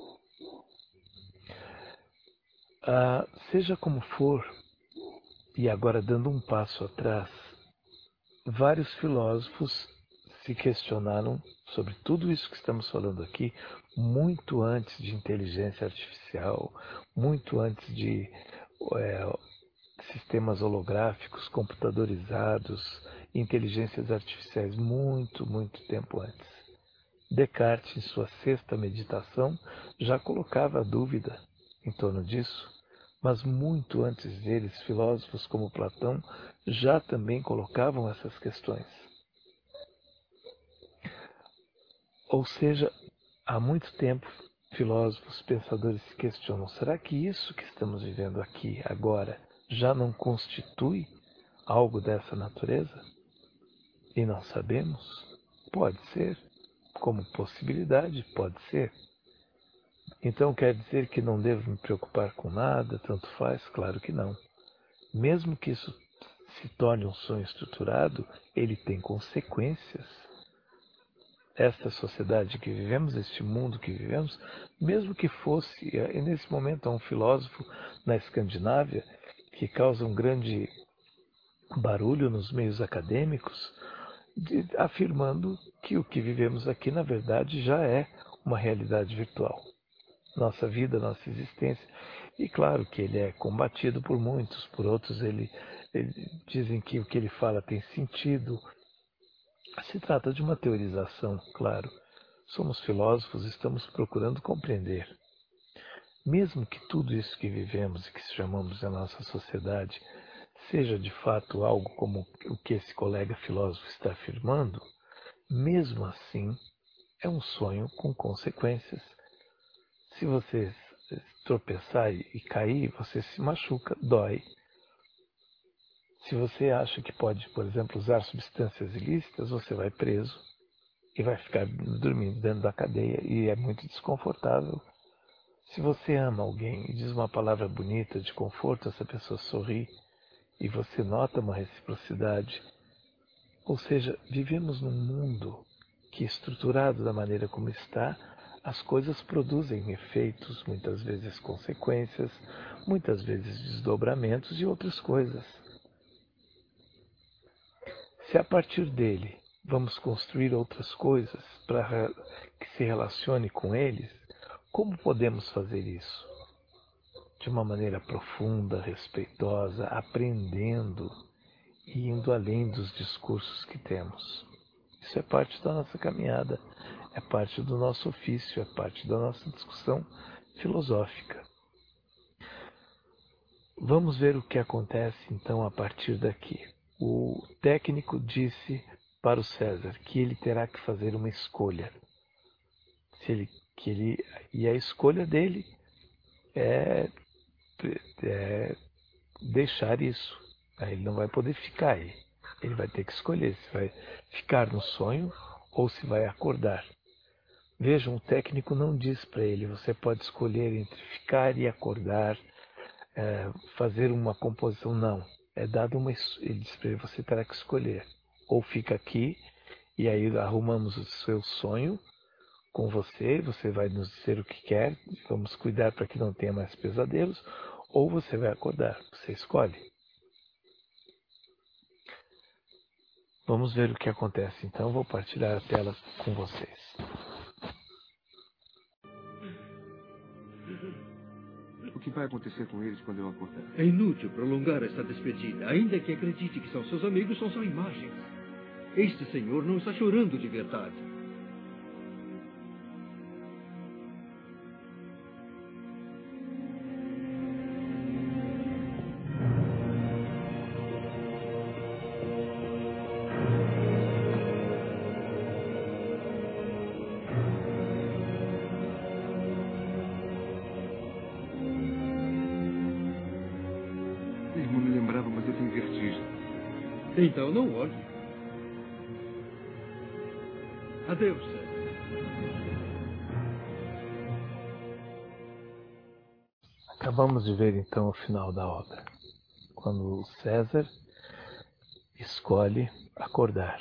Ah, seja como for, e agora dando um passo atrás, vários filósofos se questionaram sobre tudo isso que estamos falando aqui muito antes de inteligência artificial, muito antes de é, sistemas holográficos, computadorizados, inteligências artificiais, muito, muito tempo antes. Descartes, em sua sexta meditação, já colocava a dúvida em torno disso. Mas muito antes deles, filósofos como Platão já também colocavam essas questões. Ou seja, há muito tempo, filósofos, pensadores se questionam: será que isso que estamos vivendo aqui, agora, já não constitui algo dessa natureza? E não sabemos? Pode ser. Como possibilidade, pode ser. Então quer dizer que não devo me preocupar com nada, tanto faz? Claro que não. Mesmo que isso se torne um sonho estruturado, ele tem consequências. Esta sociedade que vivemos, este mundo que vivemos, mesmo que fosse, e nesse momento há um filósofo na Escandinávia que causa um grande barulho nos meios acadêmicos, de, afirmando que o que vivemos aqui, na verdade, já é uma realidade virtual. Nossa vida, nossa existência. E claro que ele é combatido por muitos, por outros ele, ele dizem que o que ele fala tem sentido. Se trata de uma teorização, claro. Somos filósofos, estamos procurando compreender. Mesmo que tudo isso que vivemos e que chamamos a nossa sociedade seja de fato algo como o que esse colega filósofo está afirmando, mesmo assim é um sonho com consequências. Se você tropeçar e cair, você se machuca, dói. Se você acha que pode, por exemplo, usar substâncias ilícitas, você vai preso e vai ficar dormindo dentro da cadeia e é muito desconfortável. Se você ama alguém e diz uma palavra bonita de conforto, essa pessoa sorri e você nota uma reciprocidade. Ou seja, vivemos num mundo que, estruturado da maneira como está, as coisas produzem efeitos, muitas vezes consequências, muitas vezes desdobramentos e outras coisas. Se a partir dele vamos construir outras coisas para que se relacione com eles, como podemos fazer isso? De uma maneira profunda, respeitosa, aprendendo e indo além dos discursos que temos. Isso é parte da nossa caminhada, é parte do nosso ofício, é parte da nossa discussão filosófica. Vamos ver o que acontece então a partir daqui. O técnico disse para o César que ele terá que fazer uma escolha. Se ele, que ele, e a escolha dele é, é deixar isso. Ele não vai poder ficar aí. Ele vai ter que escolher se vai ficar no sonho ou se vai acordar. Vejam, o técnico não diz para ele: você pode escolher entre ficar e acordar, é, fazer uma composição. Não. É dado uma, ele diz para ele: você terá que escolher. Ou fica aqui e aí arrumamos o seu sonho com você, você vai nos dizer o que quer, vamos cuidar para que não tenha mais pesadelos, ou você vai acordar, você escolhe. Vamos ver o que acontece, então vou partilhar a tela com vocês. O que vai acontecer com eles quando eu acordar? É inútil prolongar esta despedida. Ainda que acredite que são seus amigos, são só imagens. Este senhor não está chorando de verdade. Então não olhe. Adeus, César. Acabamos de ver então o final da obra, quando o César escolhe acordar.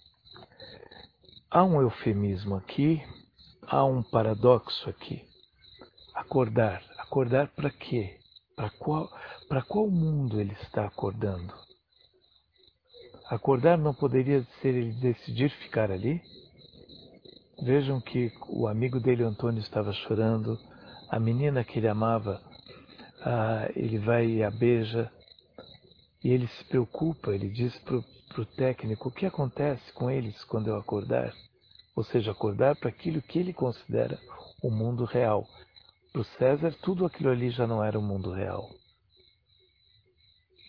Há um eufemismo aqui, há um paradoxo aqui. Acordar. Acordar para quê? Para qual, para qual mundo ele está acordando? Acordar não poderia ser ele decidir ficar ali? Vejam que o amigo dele, Antônio, estava chorando. A menina que ele amava, ah, ele vai e a beija. E ele se preocupa, ele diz para o técnico: o que acontece com eles quando eu acordar? Ou seja, acordar para aquilo que ele considera o mundo real. Para o César, tudo aquilo ali já não era o mundo real.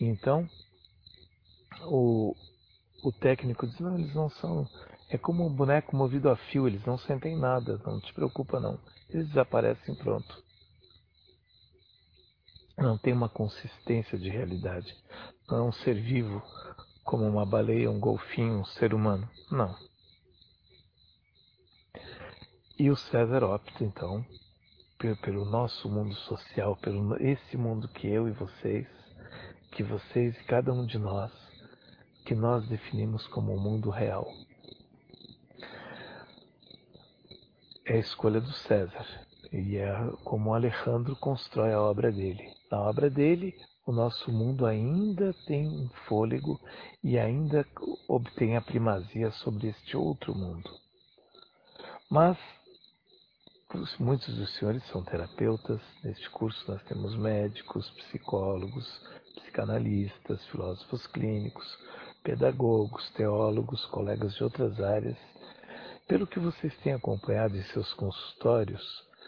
Então, o, o técnico diz, não, eles não são... É como um boneco movido a fio, eles não sentem nada, não te preocupa não. Eles desaparecem, pronto. Não tem uma consistência de realidade. Não é um ser vivo como uma baleia, um golfinho, um ser humano. Não. E o César opta, então, pelo nosso mundo social, pelo esse mundo que eu e vocês, que vocês e cada um de nós, que nós definimos como o mundo real. É a escolha do César, e é como o Alejandro constrói a obra dele. Na obra dele, o nosso mundo ainda tem um fôlego e ainda obtém a primazia sobre este outro mundo. Mas muitos dos senhores são terapeutas. Neste curso nós temos médicos, psicólogos, psicanalistas, filósofos clínicos, pedagogos, teólogos, colegas de outras áreas. Pelo que vocês têm acompanhado em seus consultórios,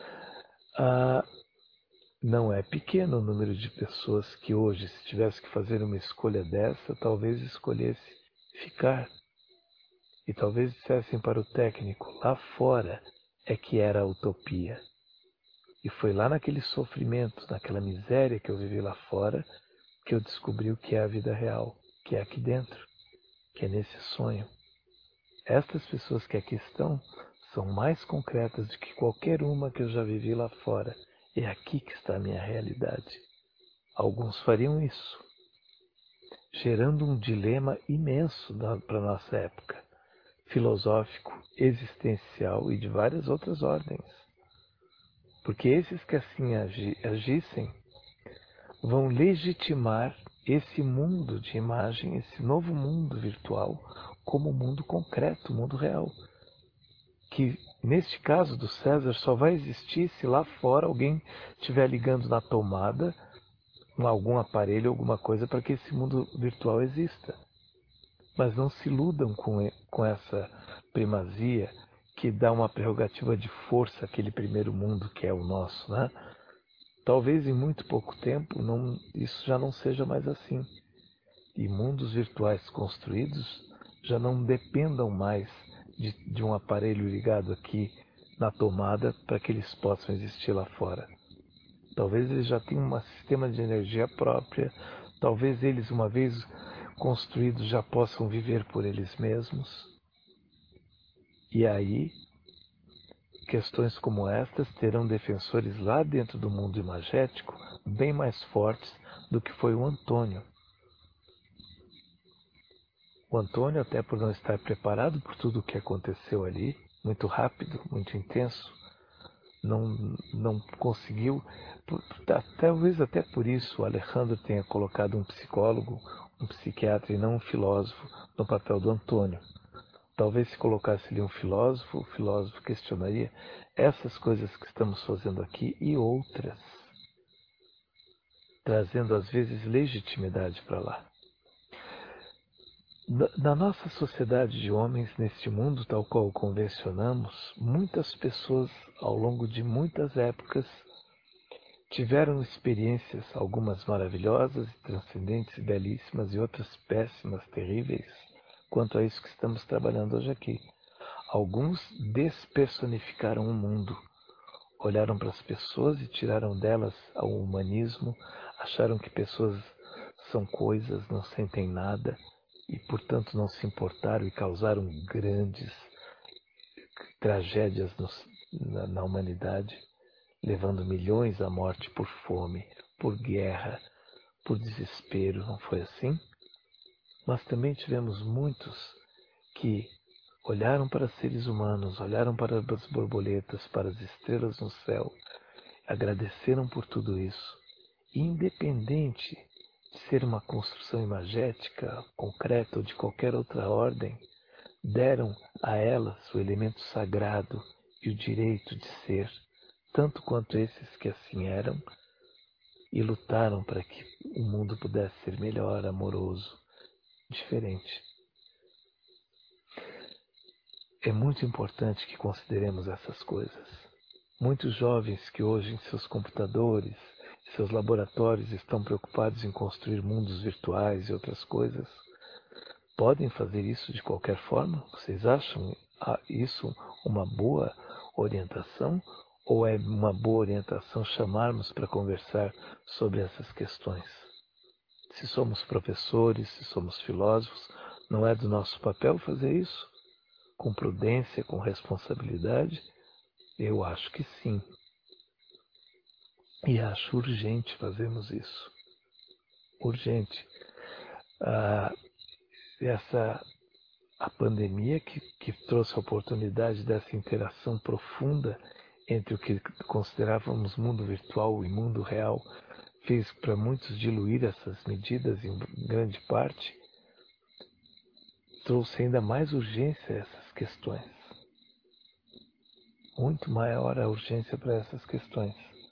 ah, não é pequeno o número de pessoas que hoje, se tivesse que fazer uma escolha dessa, talvez escolhesse ficar. E talvez dissessem para o técnico, lá fora é que era a utopia. E foi lá naquele sofrimento, naquela miséria que eu vivi lá fora, que eu descobri o que é a vida real, que é aqui dentro, que é nesse sonho. Estas pessoas que aqui estão são mais concretas do que qualquer uma que eu já vivi lá fora. É aqui que está a minha realidade. Alguns fariam isso, gerando um dilema imenso para a nossa época, filosófico, existencial e de várias outras ordens. Porque esses que assim agissem vão legitimar esse mundo de imagem, esse novo mundo virtual, como mundo concreto, mundo real. Que, neste caso do César, só vai existir se lá fora alguém estiver ligando na tomada com algum aparelho, alguma coisa, para que esse mundo virtual exista. Mas não se iludam com, com essa primazia que dá uma prerrogativa de força àquele primeiro mundo que é o nosso, né? Talvez em muito pouco tempo não, isso já não seja mais assim. E mundos virtuais construídos já não dependam mais de, de um aparelho ligado aqui na tomada para que eles possam existir lá fora. Talvez eles já tenham um sistema de energia própria, talvez eles, uma vez construídos, já possam viver por eles mesmos. E aí, questões como estas terão defensores lá dentro do mundo imagético bem mais fortes do que foi o Antônio. O Antônio, até por não estar preparado por tudo o que aconteceu ali, muito rápido, muito intenso, não, não conseguiu, por, talvez até por isso o Alejandro tenha colocado um psicólogo, um psiquiatra e não um filósofo no papel do Antônio. Talvez se colocasse ali um filósofo, o filósofo questionaria essas coisas que estamos fazendo aqui e outras, trazendo às vezes legitimidade para lá. Na nossa sociedade de homens, neste mundo tal qual o convencionamos, muitas pessoas ao longo de muitas épocas tiveram experiências, algumas maravilhosas e transcendentes, belíssimas, e outras péssimas, terríveis, quanto a isso que estamos trabalhando hoje aqui. Alguns despersonificaram o mundo, olharam para as pessoas e tiraram delas o humanismo, acharam que pessoas são coisas, não sentem nada, e portanto não se importaram e causaram grandes tragédias no, na, na humanidade, levando milhões à morte por fome, por guerra, por desespero, não foi assim? Mas também tivemos muitos que olharam para seres humanos, olharam para as borboletas, para as estrelas no céu, agradeceram por tudo isso, e independente de ser uma construção imagética, concreta ou de qualquer outra ordem, deram a elas o elemento sagrado e o direito de ser, tanto quanto esses que assim eram, e lutaram para que o mundo pudesse ser melhor, amoroso, diferente. É muito importante que consideremos essas coisas. Muitos jovens que hoje em seus computadores, seus laboratórios estão preocupados em construir mundos virtuais e outras coisas, podem fazer isso de qualquer forma? Vocês acham isso uma boa orientação? Ou é uma boa orientação chamarmos para conversar sobre essas questões? Se somos professores, se somos filósofos, não é do nosso papel fazer isso? Com prudência, com responsabilidade? Eu acho que sim. E acho urgente fazermos isso. Urgente. Ah, essa, a pandemia que, que trouxe a oportunidade dessa interação profunda entre o que considerávamos mundo virtual e mundo real, fez para muitos diluir essas medidas em grande parte, trouxe ainda mais urgência a essas questões. Muito maior a urgência para essas questões.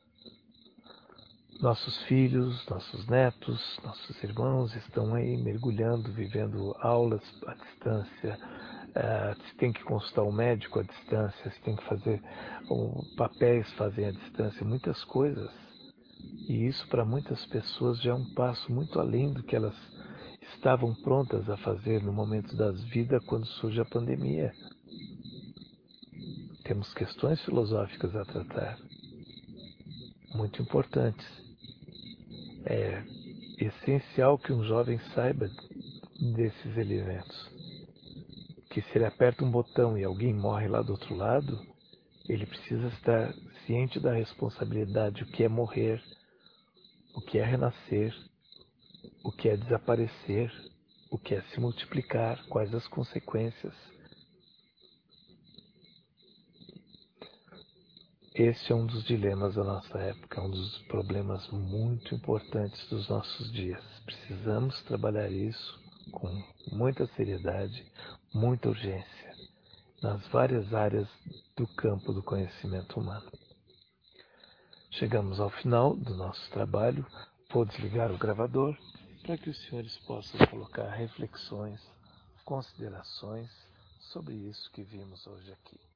Nossos filhos, nossos netos, nossos irmãos estão aí mergulhando, vivendo aulas à distância. Uh, se tem que consultar um médico à distância, se tem que fazer um, papéis fazem à distância, muitas coisas. E isso para muitas pessoas já é um passo muito além do que elas estavam prontas a fazer no momento das vidas quando surge a pandemia. Temos questões filosóficas a tratar, muito importantes. É essencial que um jovem saiba desses elementos. Que se ele aperta um botão e alguém morre lá do outro lado, ele precisa estar ciente da responsabilidade, o que é morrer, o que é renascer, o que é desaparecer, o que é se multiplicar, quais as consequências. Este é um dos dilemas da nossa época, um dos problemas muito importantes dos nossos dias. Precisamos trabalhar isso com muita seriedade, muita urgência, nas várias áreas do campo do conhecimento humano. Chegamos ao final do nosso trabalho. Vou desligar o gravador para que os senhores possam colocar reflexões, considerações sobre isso que vimos hoje aqui.